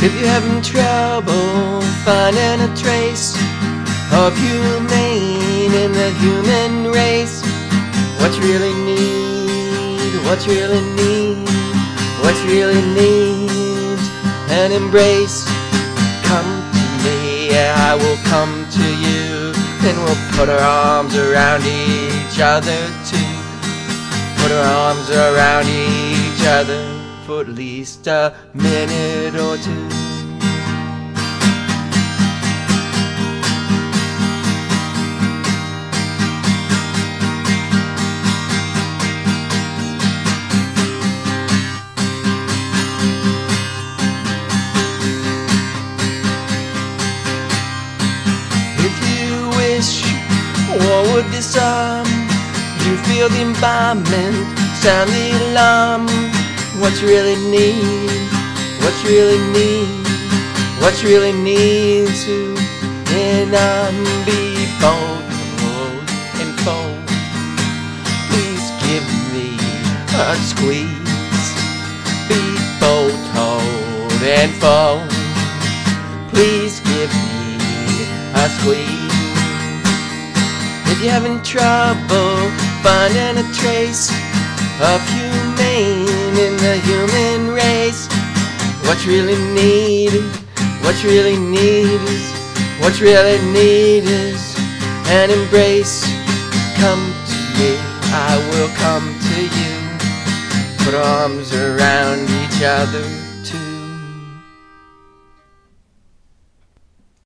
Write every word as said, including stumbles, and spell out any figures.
If you're having trouble finding a trace of humane in the human race, what you really need, what you really need, what you really need, an embrace. Come to me, yeah, I will come to you, and we'll put our arms around each other too. Put our arms around each other for at least a minute or two. If you wish war would disarm, you feel the environment, sound the alarm. What you really need, what you really need, what you really need to be bold and fold. Please give me a squeeze. Be bold, hold and fold. Please give me a squeeze. If you're having trouble finding a trace of humane in the human race, what you really need, what you really need is, what you really need is an embrace. Come to me, I will come to you. Put arms around each other